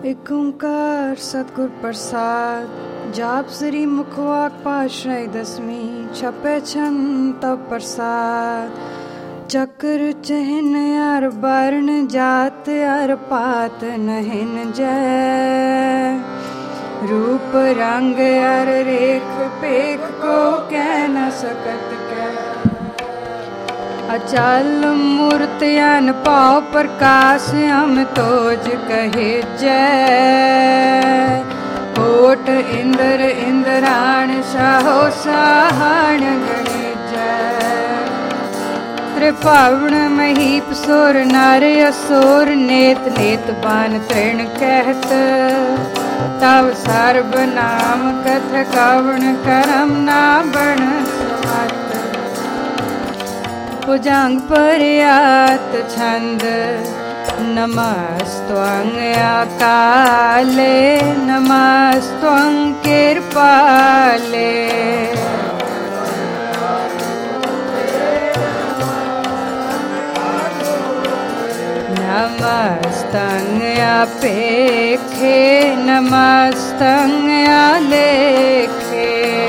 एक ओंकार सतगुर प्रसाद जाप श्री मुखवाक पाशय दसवीं छपे छंद तब प्रसाद चक्र चहन यार वर्ण जात यार पात नहिन जय रूप रंग यार रेख पेख को कह न सकत अचल मूर्तियान पाव प्रकाश हम तोज कहे जय कोट इंद्र इंद्राण साहो साहण गणे जय त्रिपावण महीप सोर नार असोर नेत नेत बान तृण कहत तव सर्व नाम कथ कवण करम ना बण भुजंग पर्यात छंद नमस्त्वं अकाले नमस्त्वं कृपाले नमस्तं अपेखे नमस्तं अलेखे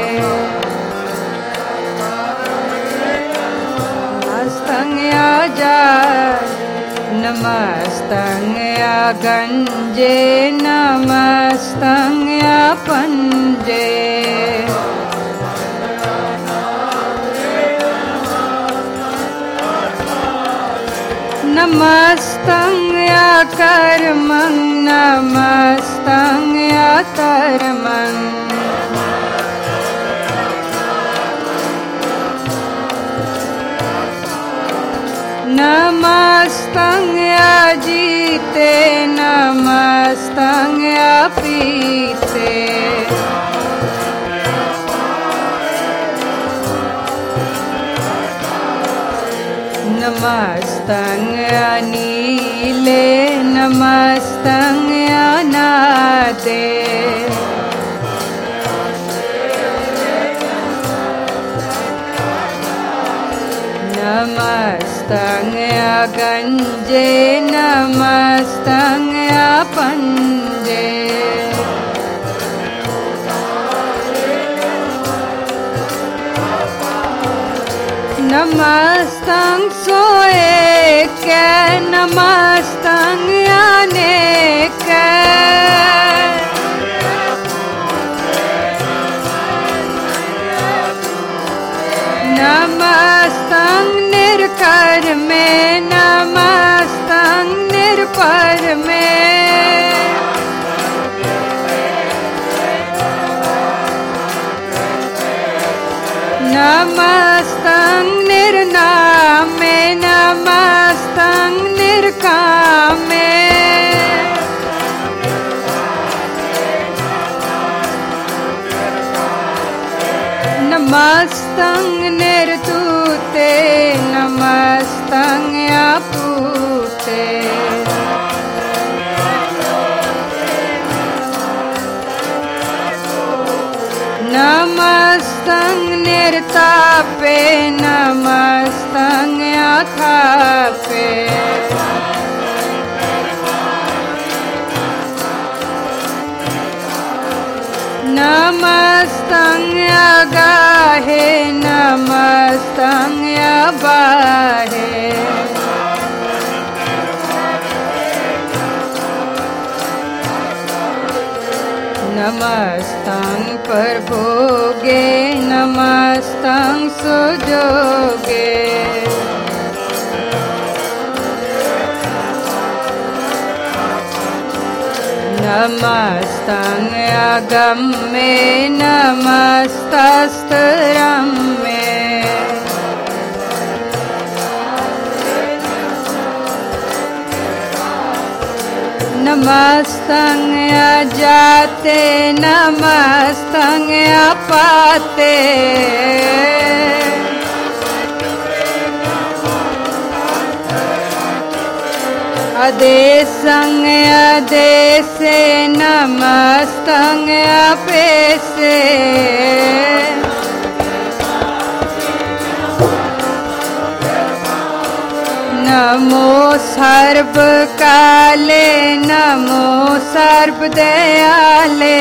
नमस्तं गंजे नमस्तं पंजे नमस्तं कर्मं नमस्तं कर्मं नमस्तं अजीते नमस्तं अपीते नमस्तं अनीले नमस्तं अनादे नमस्तं गंजे नमस्तं पंजे नमस्तं सोए के नमस्तं अनेक नमस्तं निर्कर में नमस्तं निर्पर में नमस्तं निर्नाम में नमस्तं निर्काम में नमस्तं निर्तूते नमस्तं अपूते नमस्तं निर्तापे नमस्तं अखापे नमस्तं अगाहे नमस्तं अबाहे नमस्तं प्रभोगे नमस्तं सुजोगे नमस्तं अगम्ये नमस्तस्तरम्ये नमस्तं अजाते नमस्तं अपाते अदेशं अदेशे नमस्तं अपेशे नमो सर्व काले नमो सर्व दयाले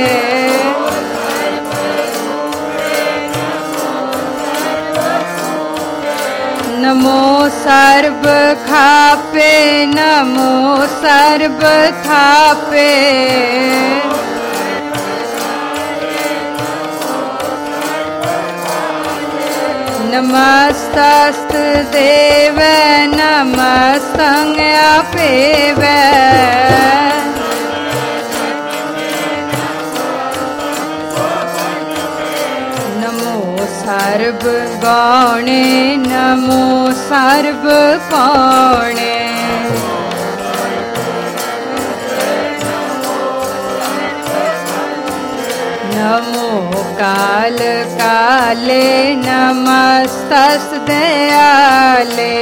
नमो सर्व खापे नमो सर्व थापे नमस्तस्त देव नमस्तं अपेव नमो सर्व गौणे नमो सर्व कौणे नमो काल काले नमस्तस् दयाले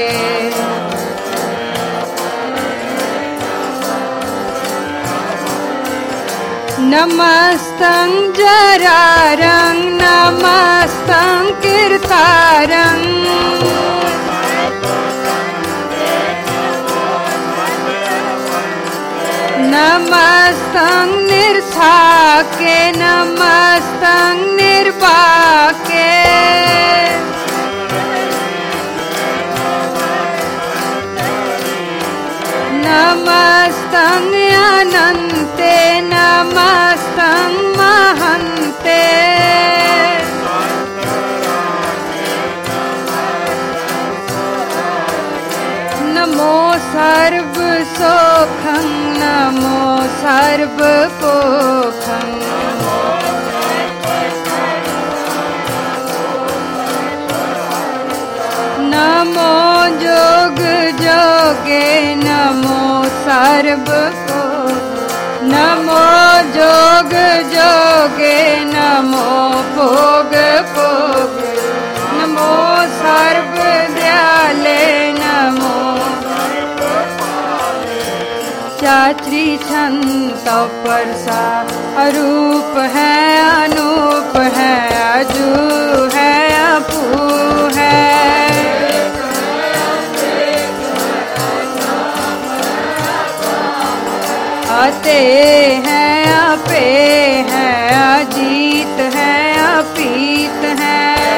नमस्तं जरारं नमस्तं कीर्तारं नमस्तं निर्साके नमस्तं निर्वाके नमस्तं अनन्ते नमस्तं महन्ते नमो सर्व सोखं नमो सर्व पोखं नमो जोग जोगे नमो सर्व को नमो जोग जोगे नमो भोग भोग नमो सर्व दयाले नमो चात्री छंत परसा अरूप है अनूप है अजू है अपू है आते हैं आपे हैं अजीत है अपीत है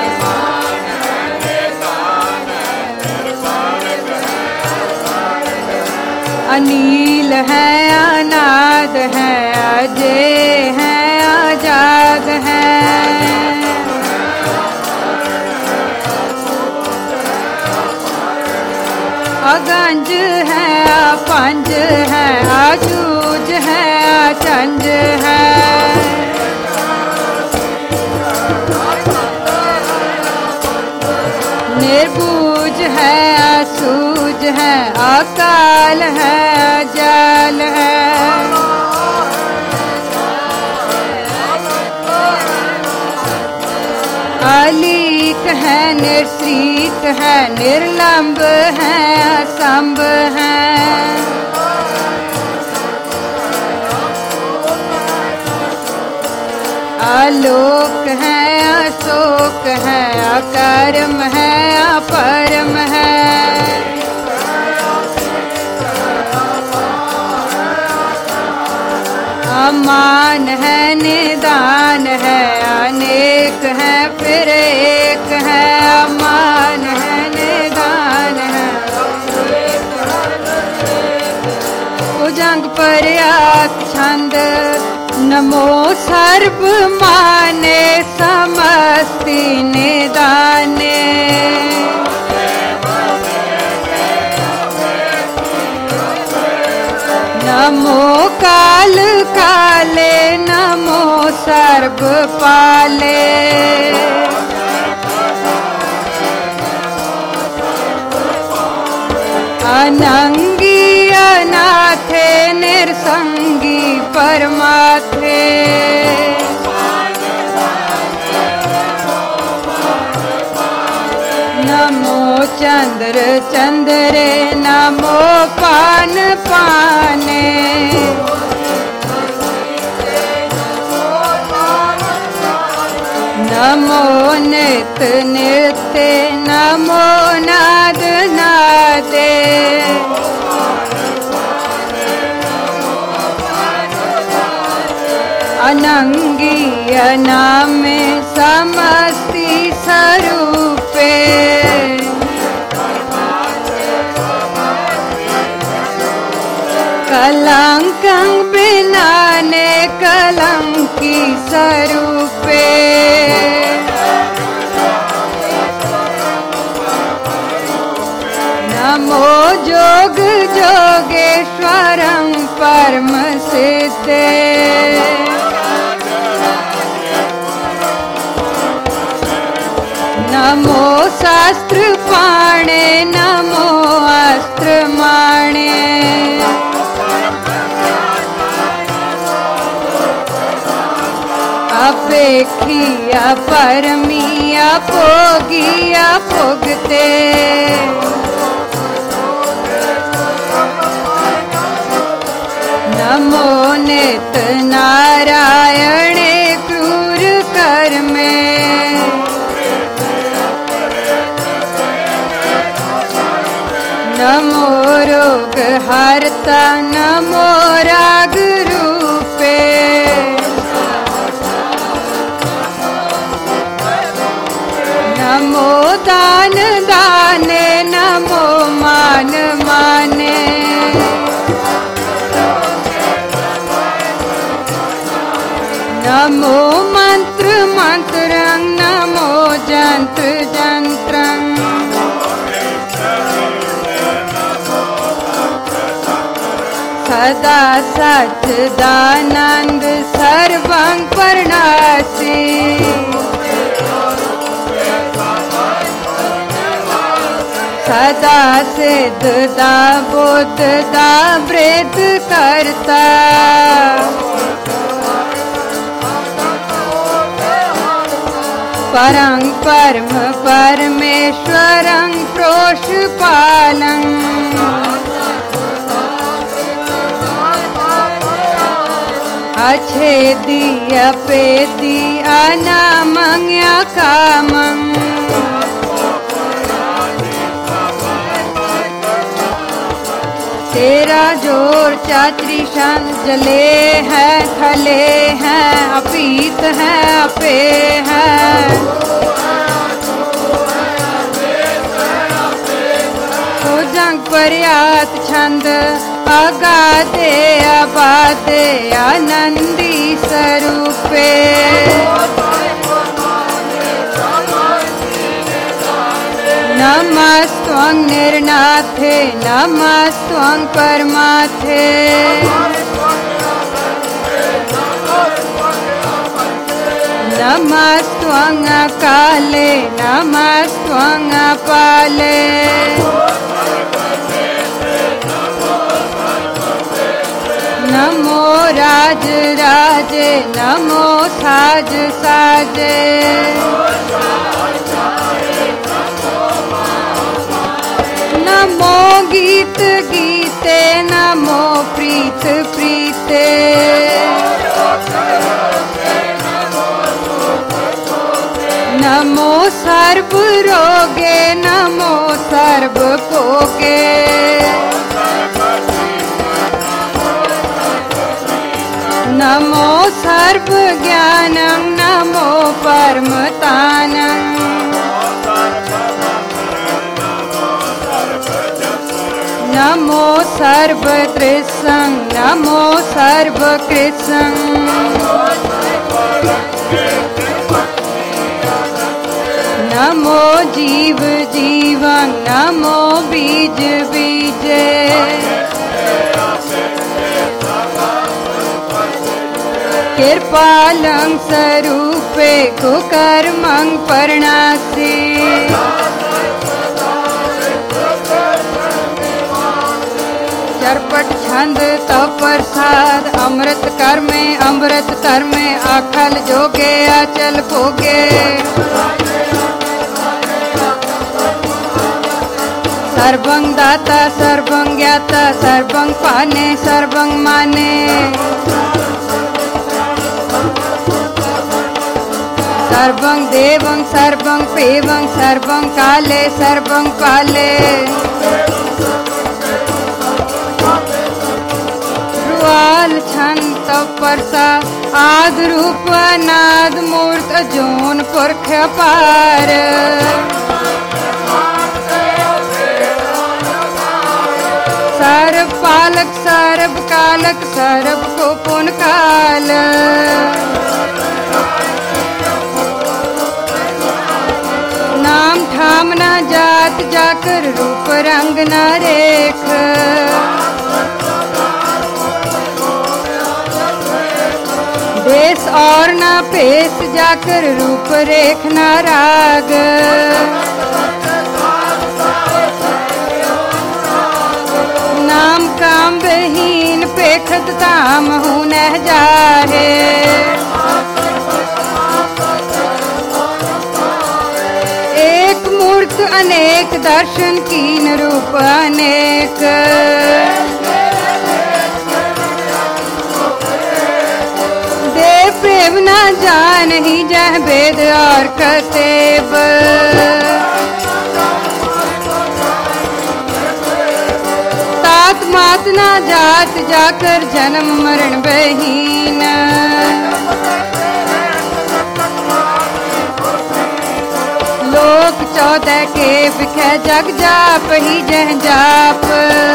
अनील है अनाद है अजय है आजाद है अगंज है पंज है आजूज है चंज है निर्बूज है असूज है अकाल है अजाल है अलीक है निर्श्रीक है निर्लंब है असंभ है आलोक है अशोक है अकर्म है अपरम है अमान है निदान है अनेक है फिर एक है अमान है निदान है भुजंग पर्यात छंद नमो सर्व माने समस्ति निदाने नमो काल काले नमो सर्व पाले अनंगी अनाथे निर्संगी परमात्मे नमो चंद्र चंद्रे नमो पान पाने नमो नित नित्य नमो नाद नाद पदे अनंगी अनामे समस्ति स्वरूपे कलंकं बिनाने कलंकी स्वरूपे नमो जोग जोगेश्वरं परम सिद्धे नमो शास्त्र पाणे नमो अस्त्र माणे अपेक्षी अपरमी अपोगी अपोगते नमो नित नारायणे क्रूर कर्मे नमो रोग हरता नमो राग रूपे नमो दान दाने नमो मान माने नमो मंत्र मंत्रं नमो जंत्र जंत्रं सदा सच्चिदानंद सर्वं परनासी सदा सिद्धदा बुद्धदा वृद्ध करता परं परम परमेश्वरं प्रोषपालं अच्छेदी अपेदी अनामं अकामं तेरा जोर चात्रिशन जले है थले हैं अपीत है अपे है तो जंग पर्यात छंद अगाधे अबाधे आनंदी स्वरूपे नमस्त्वं निर्नाथे नमस्त्वं परमाथे नमस्त्वं अकाले नमस्त्वं अपाले नमो राज राजे नमो साज साजे नमो गीत गीते नमो प्रीत प्रीते नमो सर्व रोगे नमो सर्व भोगे नमो सर्व ज्ञानं नमो परमतानं नमो सर्वदृशं नमो सर्वकृशं नमो जीव जीवं नमो बीज बीजे कृपालं स्वरूपे कुकर्मं परणासि चरपट छंद तप प्रसाद अमृत कर्मे अमृत कर्मे अखल जोगे अचल भोगे सर्वं दाता सर्वं ज्ञाता सर्वं पाने सर्वं माने सर्वं देवं सर्वं पेवं सर्वं काले सर्वं काले रुआल छंत परसा आद रूप अनाद मूर्त जोन पुरख अपार सर्व पालक सर्व कालक सर्व को पुन काल नाम ठाम ना जात जाकर रूप रंग न रेख देश और ना पेश जाकर रूप रेख न राग नाम काम बहीन पेखत ताम हूँ न जाहे एक मूर्त अनेक दर्शन कीन रूप अनेक देव प्रेम न जान ही जह वेद और कतेब मात ना जात जाकर जन्म मरण बहीन लोक 14 के बिखे जग जाप ही जह जाप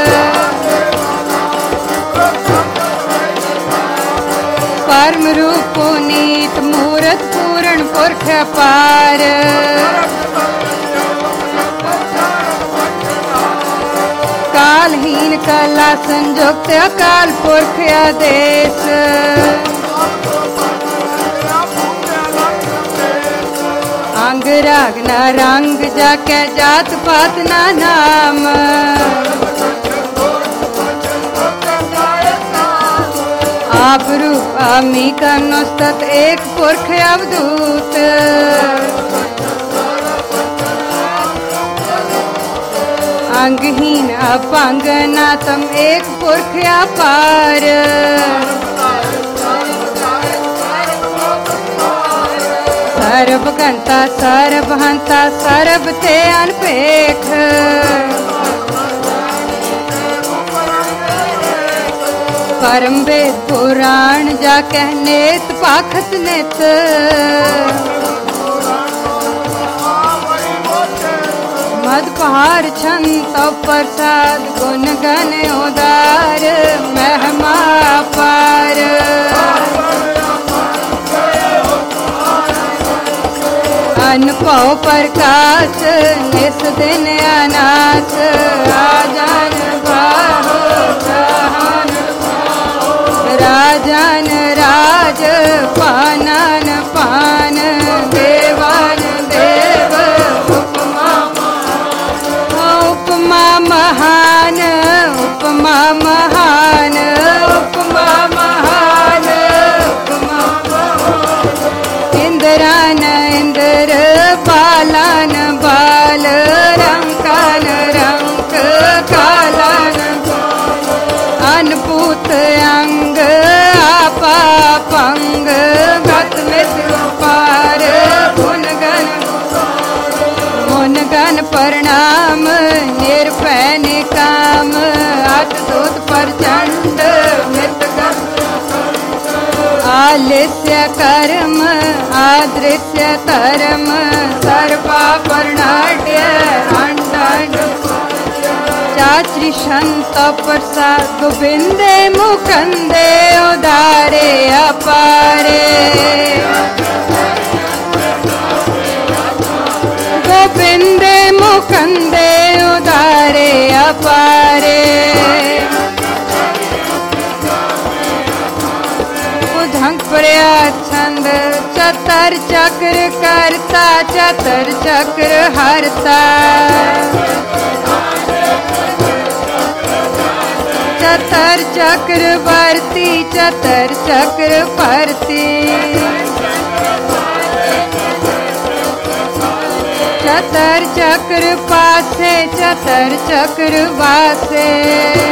परम रूप पुनीत मूरत पूर्ण पुरख अपार कालहीन कला संयुक्त अकाल पुरख आदेश अंग राग न रंग जाके जात पात ना नाम आप रूप आमी का नुस्तत एक पुरख अवधूत अंगहीन अपंग नातम एक पुरख अपार सर्व गंता सर्व हंता सर्व ते अनपेख परम वेद पुराण जा कहनेत पाखत नित मद पहाड़ छंत प्रसाद गुण गण उदार महिमा पार अनपव प्रकाश निस दिन अनाथ राजन बाहो जहान राजन राज पानन पान देवान देव महान उपमा महान उपमा महान इंद्रान इंद्र बालान बाल रंकान रंक कालान अनपूत अंग आपा पंग गत मित्र पार गुण प्रणाम निर्भय निकाम अत दूत प्रचंड मित आलस्य कर्म आदृश्य धर्म सर्वा प्रणाट्य अंड चाचरी संत प्रसाद गोविंदे मुकंदे उदारे अपारे गोविंदे मुकंदे उदारे अपारे उधंग प्रया छंद चतर चक्र करता चतर चक्र हरता चतर चक्र वर्ती चतर चक्र परती चतर चक्र पासे चतर चक्र वासे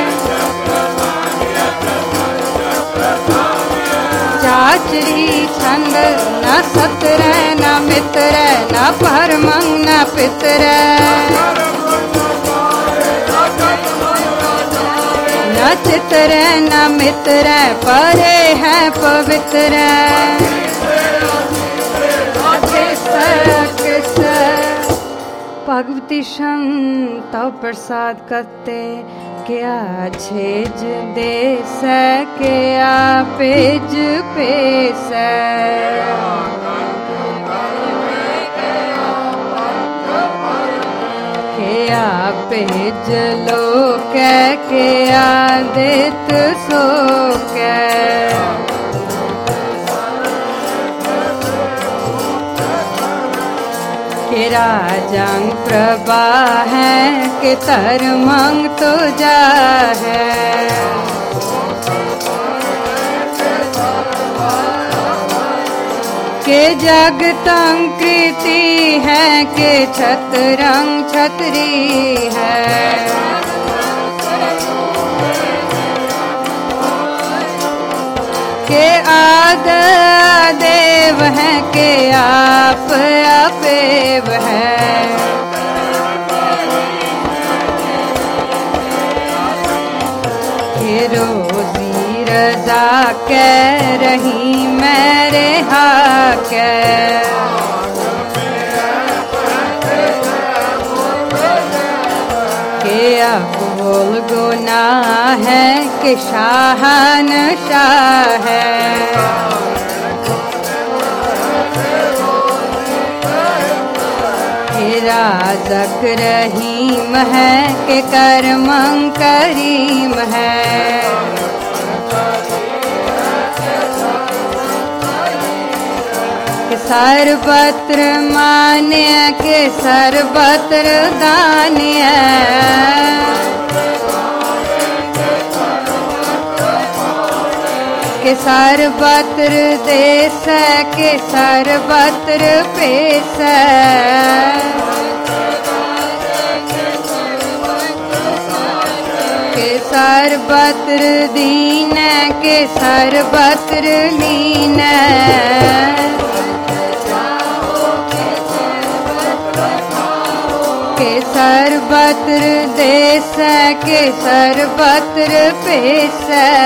चाचरी संबंध न सतर न मित्र न परमंग न पितर न चित्र न मित्र परे है पवित्र भगवती संत प्रसाद करते क्या छेज देस क्या पेज पेश क्या पेज लो क्या देत सो के राजंग प्रभा है के धर्मंग तो जा है के जगतंग कृति है के छतरंग छतरी है के आद देव है के आप अपेव है के रोजी रजा कह रही मेरे हाक के अब बोल गुना है कि शाहनशाह है कि राज़क रहीम है कि करमं करीम है कि सर्वत्र मान्य के सर्वत्र दान्य के सर्वत्र देश के सर्वत्र पेश के सर्वत्र दीन के सर्वत्र लीन के सर्वत्र देश के सर्वत्र पेश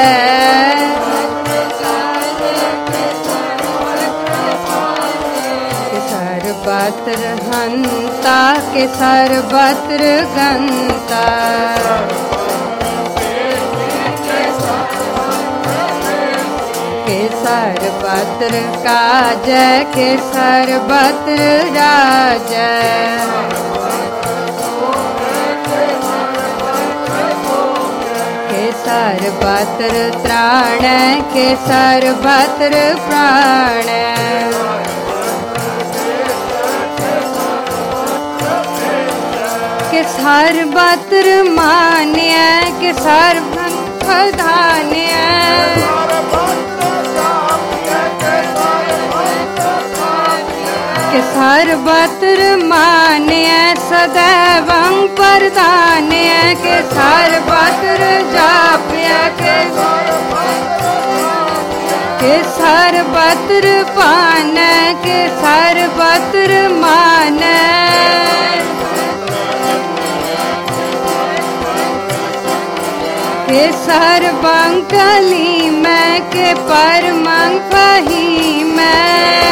सर्वत्र हंता के सर्वत्र गंता के सर्वत्र काज के सर्वत्र राज के सर्वत्र त्राण के सर्वत्र प्राण के सर्वत्र मान्य के सर्वत्र धान्य के सर्वत्र मान्य सदैवं प्रधान्य के सर्वत्र जाप्य के सर्वत्र पान के सर्वत्र मान के सर्वं कली में के परमं पही में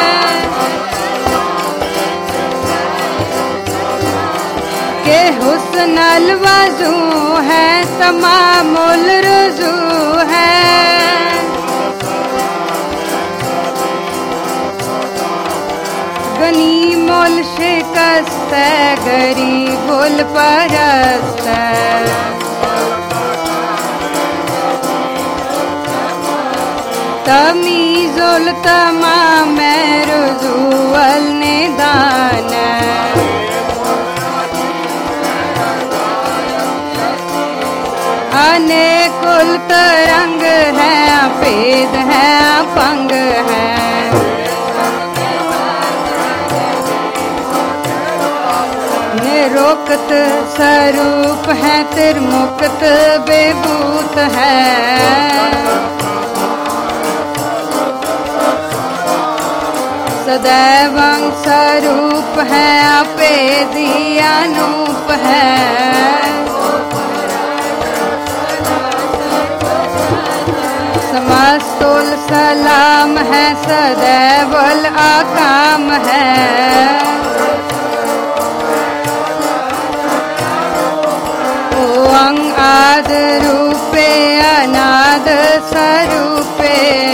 के हुस्नल वजू है तमामुल रुजू है गनीमुल शिकस्त गरीबुल परस्त तमीजुल तमाम रुजुअल निदान अनेकुल तरंग है भेद है पंग है निरोक्त स्वरूप है त्रिमुक्त बेभूत है सदैवं स्वरूप है अपेदी अनूप है समस्तुल सलाम है सदैवल अकाम है ओं आद रूपे अनाद स्वरूपे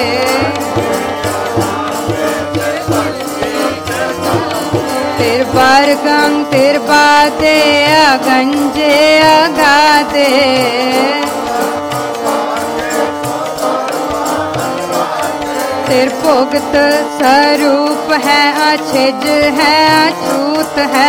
तिरबारगं तिरबादे अगंजे अगादे तिरभुगत स्वरूप है अछिज है अछूत है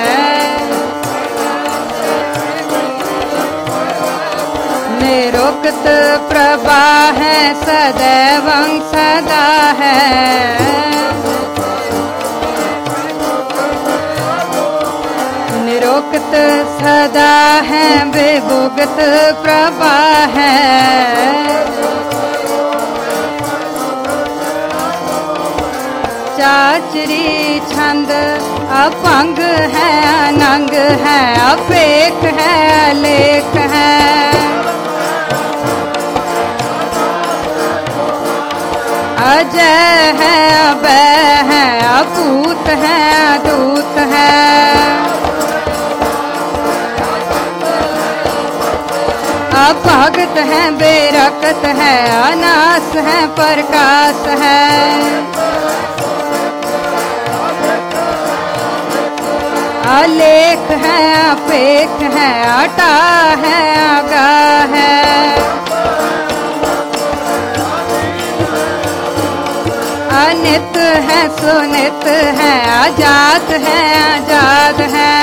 निरुक्त प्रभा है सदैवं सदा है निरुक्त सदा है विभुगत प्रभा है चाचरी छंद अपंग है अनंग है अपेख है अलेख है अजय है अभय है अपूत है अदूत है अभगत है बेरकत है अनास है प्रकाश है अलेख है अपेख है अटा है आगा है अनित है सुनित है आजाद है आजाद है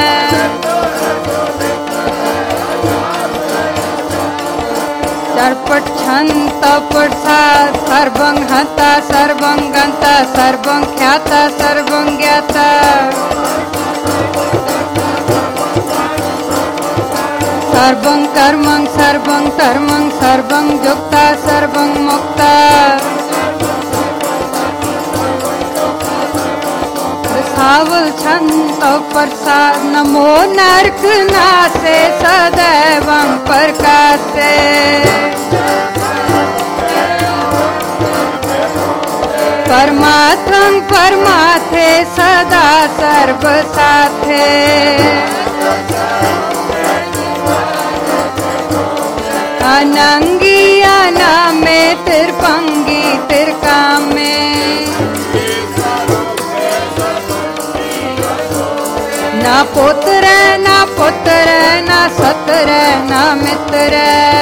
चरपट छंत प्रसाद सर्वं हता सर्वं गंता सर्वं ख्याता सर्वं ज्ञाता सर्वं कर्मं सर्वं धर्मं सर्वं युक्ता सर्वं मुक्ता सावल छंत प्रसाद नमो नरक नासे सदैवं प्रकाशे परमात्मं परमाथे सदा सर्व साथे अनंगी अनामे तिरपंगी तिरकामे ना पुत्र ना सत्र ना मित्र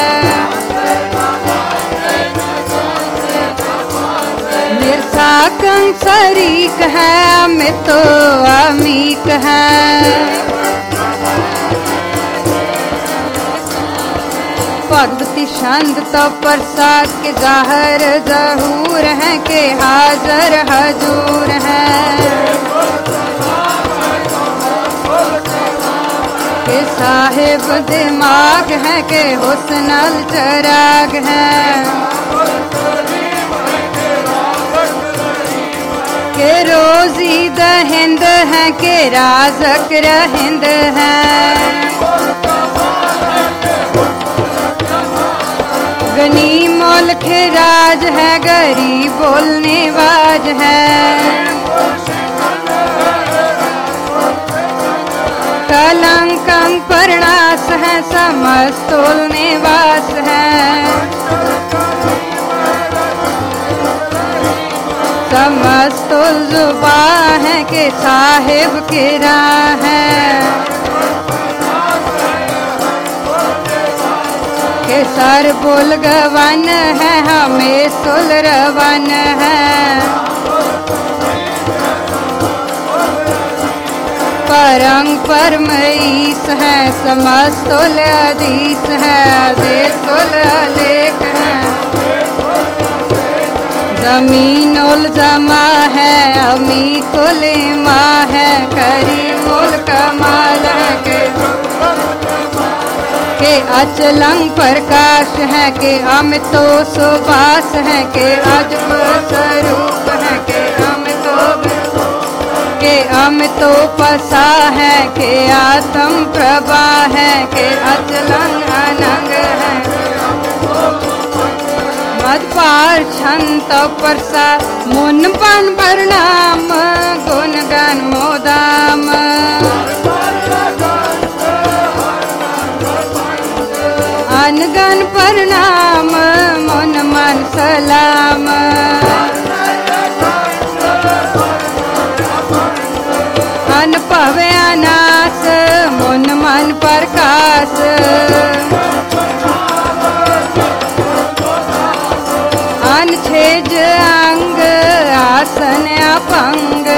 निर्साकं शरीक है अमितो अमीक है भगवती शांत तो प्रसाद के जाहिर जहूर है के हाजर हजूर है के साहिब दिमाग है के हुस्नल चराग है के रोजी दहिंद है के राजक रहिंद है गनी मोल खिराज है गरीब बोलने वाज है कलंकं परणास है समस्तुल निवास है समस्तुल जुबा है के साहिब की राह है के सर बोल गवन है हमें सुल रवन है परंग परम ईस है समस्तुल अधीश है अधेशुल अलेख है जमीन उल जमा है अमी कुल मा है करी मुल कमाल है के अचलंग प्रकाश है के अमितो सुबास है के अजब स्वरूप है के अमितो के अमितो पसा है, के आत्म प्रभा है, के अचलंग अनंग है। मद पार छंत परसा मुन पन प्रणाम, गुण गण मोदाम। अनगन प्रणाम मुन मन सलाम। अन पवे अनास मुन मन प्रकाश। अन छेज अंग आसन अपंग।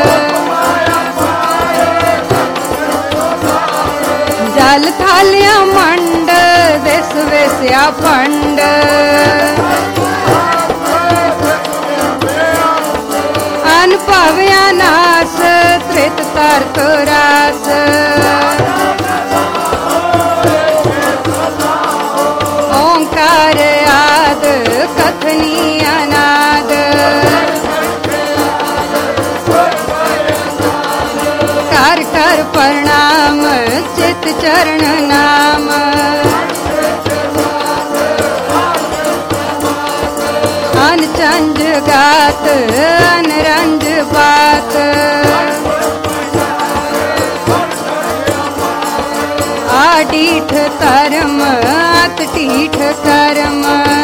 जल थालिया मंड देश वेश्या पंड। अन पव्या नास त्रित तरत रास। ओंकार आद कथनी अनाद। कर कर प्रणाम चित चरण नाम। अन चंज गात अन रंज बात। आडीठ धर्म अत टीठ कर्म।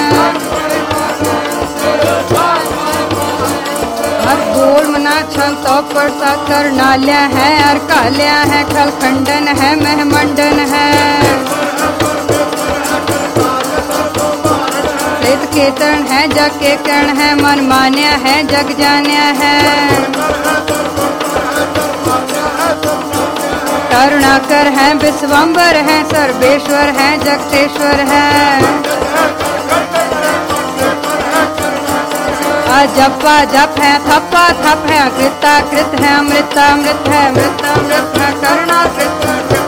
हर बोल मना छल तो परसा करनाल्या है, हर काल्या है, खल खंडन है, महमंडन है। श्वेत केतन है, जग के कर्ण है, मन मान्या है, जग जान्या है। करुणाकर है, विश्वम्बर है, सर्वेश्वर है, जगतेश्वर है। जपा जप है, थप्पा थप है, कृता कृत है, अमृता अमृत है, मृता अमृत है, करुणा कृत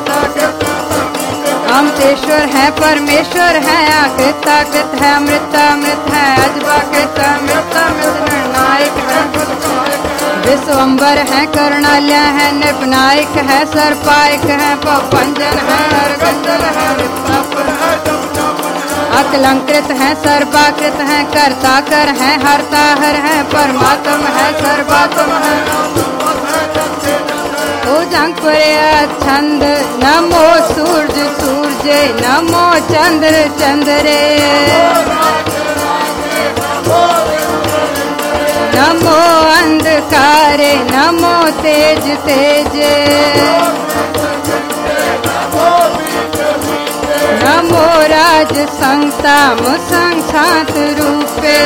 अमृतेश्वर है, परमेश्वर है, कृता कृत है, अमृता अमृत है, अजबा कृत अमृता अमृत निर्णायक है। विश्वम्बर है, करुणालय है, निर्णायक है, सर्पायक है, पंजन है, हरगंजन है, अकलंकृत है, सर्वाकृत है, कर्ता कर है, हरता हर है, परमात्म है, सर्वात्म है। ओ जंग छंद नमो सूरज सूरजे, नमो चंद्र चंद्रे। नमो अंधकारे, नमो तेज तेजे। नमो राज संताम संसात रूपे।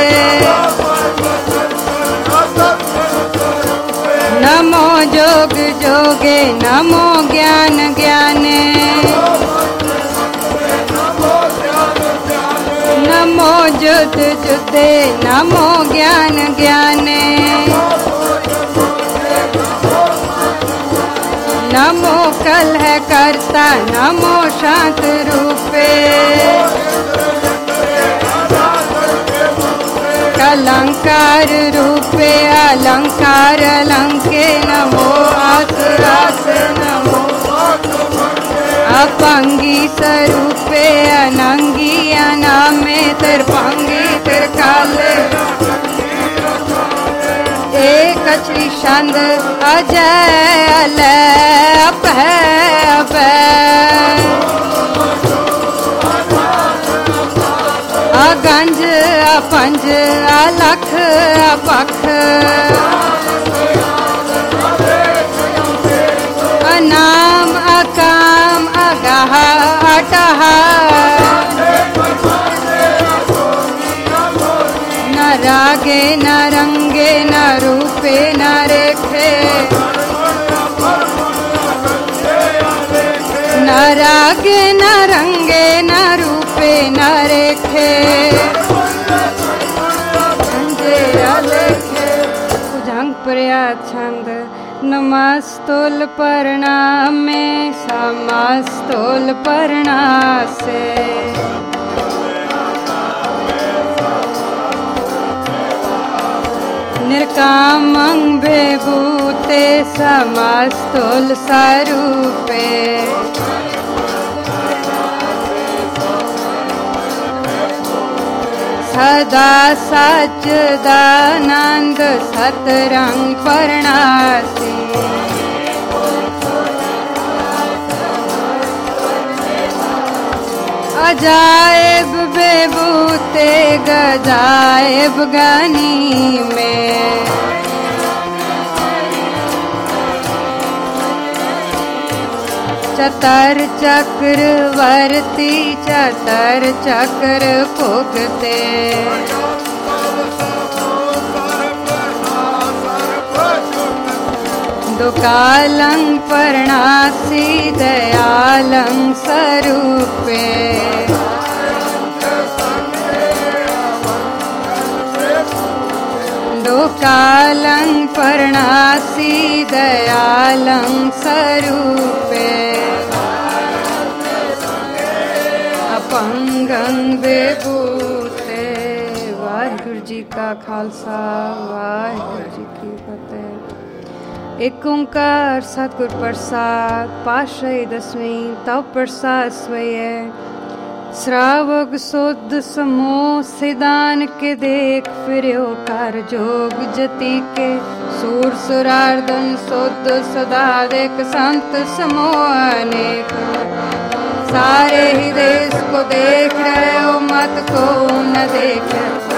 नमो जोग जोगे, नमो ज्ञान ज्ञाने। नमो जुद जुदे, नमो ज्ञान ज्ञाने। नमो कल है करता, नमो शांत रूपे। कलंकार रूपे अलंकार अलंके, नमो आस आस नमो। अपंगी स्वरूपे अनंगी अनामे, त्रिभंगी त्रिकाले। एक श्री छंद अजय अलय अभय। अगंज अपंज अलख अपख। अनाम अकाम अगाह अटह। न रागे न रंगे न रूपे न रेखे। न रागे न रंगे न रूपे न रेखे। भुजंग प्रिया छंद नमस्तुल प्रणामे, समस्तुल प्रणासे। निर्कामं विभूत ते समस्तुल स्वरूपे सदा सच्चिदानंद सतरंग परणासी अजायब बेबूते गजायब गनी में चतर चक्रवर्ती चतर चक्र भुगते दुकालं परणासी दयालं स्वरूपे दुकालं परणासी दयालं स्वरूपे अपंगं विभूते। वाहिगुरु जी का खालसा वाहिगुरु जी की फतेह। एक ओंकार सतगुर प्रसाद पातशाही दसवीं तव प्रसाद स्वय श्रावक सुध समूह सिदान के देख फिर्यो कर जोग जति के सूर सुरार्दन सुध सदा देख संत समूह अनेक सारे ही देश को देख रहे हो मत को न देख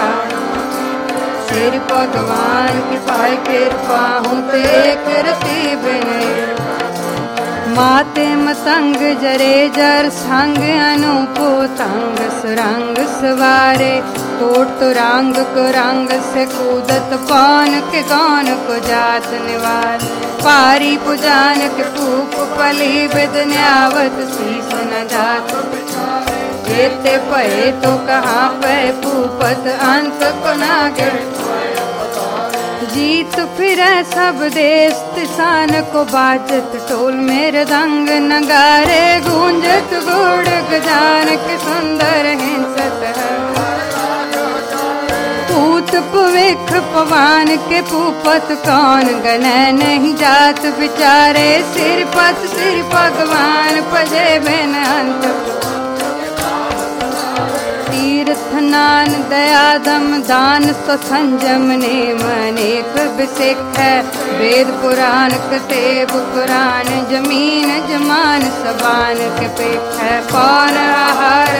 सिर भगवान कृपा कृपा हूँ ते करती बिने माते मतंग जरे जर संग अनूपो तंग सुरंग सवारे कोट तो रंग को रंग से कूदत पान के गान को जात निवार पारी पुजान के पूप पली बिद न्यावत शीस न जात जेते पए तो कहाँ पे पूपत अंत को ना गिर जीत फिरे सब देश तिसान को बाजत टोल मेरे दंग नगारे गूंजत गुड़ गजान के सुंदर हिंसत है पूत पविख पवान के पूपत कौन गने नहीं जात बिचारे सिर भगवान पजे बिन अंत तीर्थ नान दया दम दान सो संजम ने अनेक बिसिख है वेद पुराण कतेब पुराण जमीन जमान सबान के पेख है पौन आहार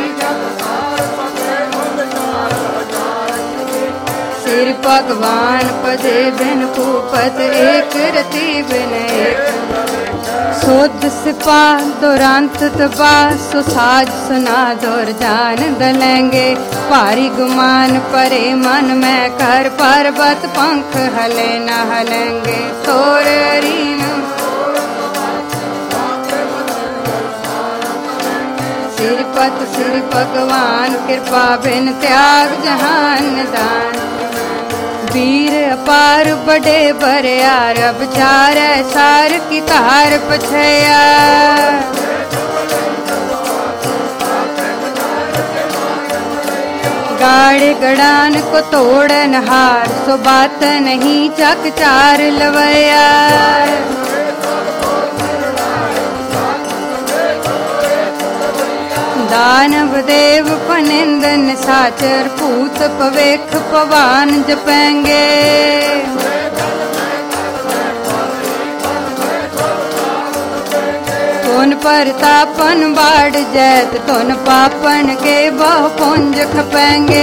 सिर भगवान पदे बिन पूपत एक रति बिन एक सोध सिपा दुरंत तबा सो साज सुना दौर जान दलेंगे भारी गुमान परे मन में कर पर्वत पंख हले न हलेंगे तोर रीन सिरपत सिर भगवान कृपा बिन त्याग जहान दान वीर अपार बड़े बरियार अब चार सार की तार पछया गाड़े गड़ान को तोड़न हार सो बात नहीं चक चार लवया दानव देव फनिंदन साचर पूत पवेख पवान जपेंगे तुन परतापन बाढ़ जैत तुन पापन के बहु पुंज खपेंगे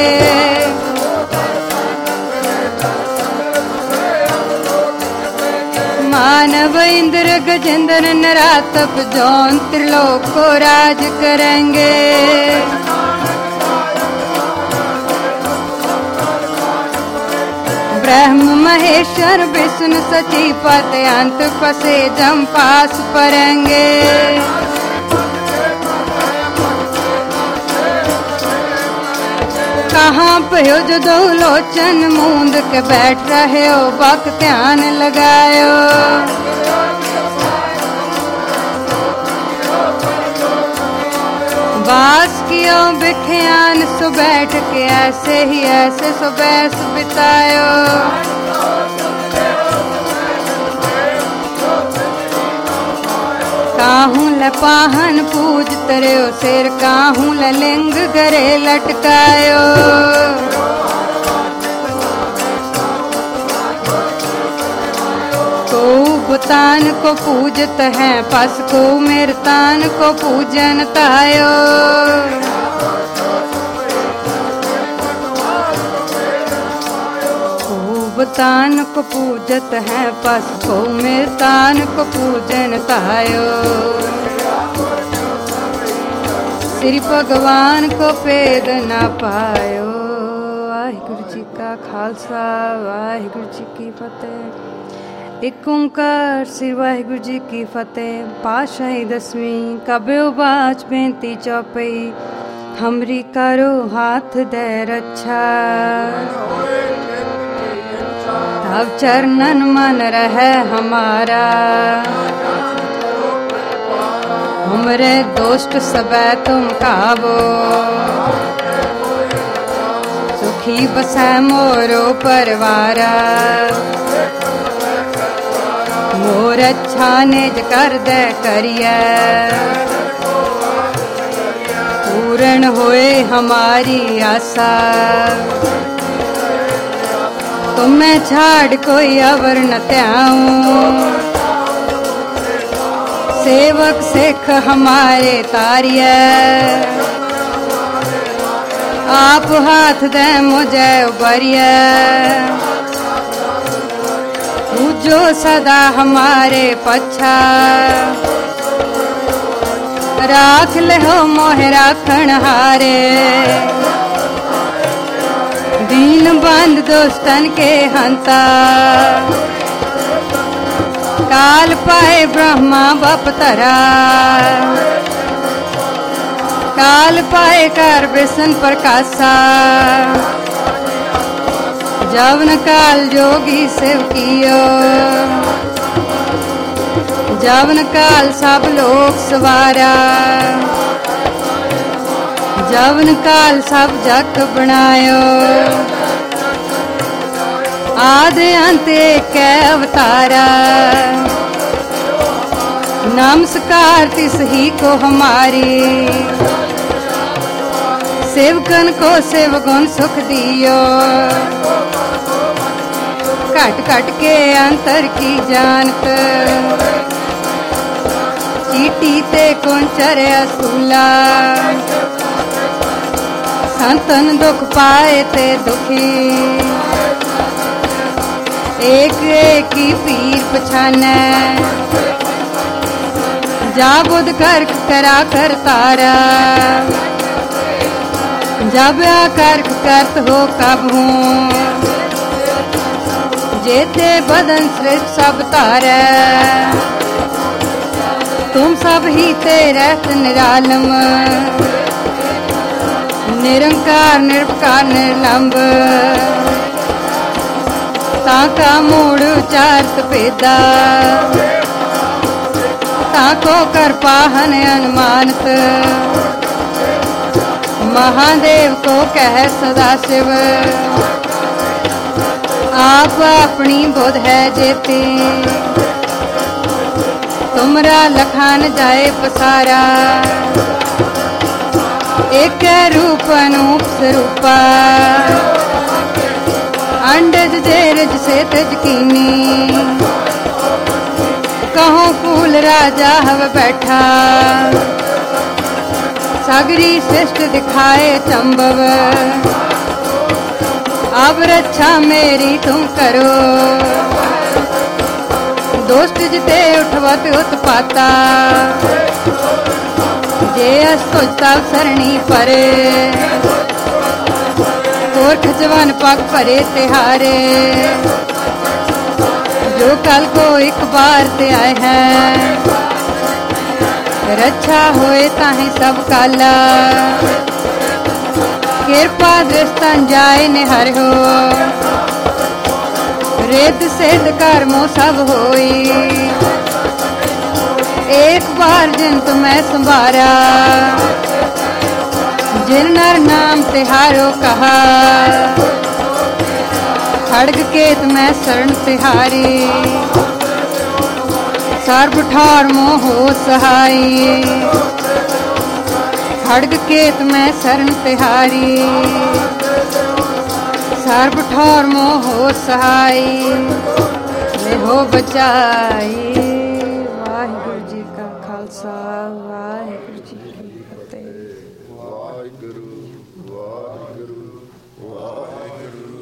मानव इंद्र गजेंद्र नरातप जौन त्रिलोक को राज करेंगे ब्रह्म महेश्वर विष्णु सचिपत अंत पसे जम पास परेंगे कहाँ पे हो जो दो लोचन मूंद के बैठ रहे हो बक ध्यान लगायो बास कियो बिख्यान सो बैठ के ऐसे ही ऐसे सो बैस बितायो काहू ल पाहन पूज तरियो सिर, काहू ल लिंग गरे लटकायो। को बुतान को पूजत है, पस को मेर तान को पूजन तायो। तान को पूजत है, पस को मेर तान को पूजन तायो। श्री भगवान को भेद ना पायो। वाहिगुरु जी का खालसा, वाहिगुरु जी की फतेह। एक ओंकार श्री वाहिगुरु जी की फतेह। पातशाही दसवीं कब्यो बाच बेनती चौपई, हमरी करो हाथ दे रक्षा। अब चरणन मन रहे हमारा, हमरे दोस्त सबे तुम काबो। सुखी बसै मोरो परवारा, मोर अच्छा निज कर दे करिए। पूर्ण होए हमारी आशा, तुम्हें छाड़ कोई अवर न त्याऊं। सेवक सिख हमारे तारिय, आप हाथ दे मुझे उबरिय। पूजो सदा हमारे पच्छा, राख ले हो मोह राखण हारे। दीन बंद दोस्तन के हंता, काल पाए ब्रह्मा बपतरा। काल पाए कर विष्णु प्रकाशा, जवन काल जोगी शिव कियो। जवन काल सब लोग सवारा, जवन काल सब जग बनायो। आदि अंत एक अवतारा, नमस्कार तिस ही को हमारी। सेवकन को शिव गुण सुख दियो, घट घट के अंतर की जानत। चीटी ते कुंचर असूला, संतन दुख पाए ते दुखी। एक एक ही पीर पछाने, जा बुध कर करा कर तारा। जब आकर करत हो कब हूँ, जेते बदन श्रेष्ठ सब तारे। तुम सब ही ते रहत निरालम, निरंकार निरपकार निर्लंब। ताका मूड उचारत पेदा, ताको कर पाहन अनुमानत। महादेव को कह सदा शिव, आप अपनी बुध है जेती। तुमरा लखान जाए पसारा, एक रूप अनूप स्वरूपा। अंडज जेरज से तजकीनी, कहो फूल राजा हव बैठा। सागरी श्रेष्ठ दिखाए चंबव, अब रक्षा मेरी तुम करो। दोस्त जिते उठवत उत्पाता, जे अस्तुजता सरणी परे। गोरख जवान पग भरे तिहारे, जो कल को एक बार ते आए हैं। रक्षा होए ताहे सब काला, कृपा दृष्टन जाए निहर हो। रेत सेध कर्मो सब होई, एक बार जिन तुम्हें संभारा। जिन नर नाम तिहारो कहा, खड़ग केत में शरण तिहारी। सर्ब ठार मोह सहाई, खड़ग केत में शरण तिहारी, सर्ब ठार मोह सहाई, हो बचाई। वाहिगुरु जी का खालसा वाहिगुरु।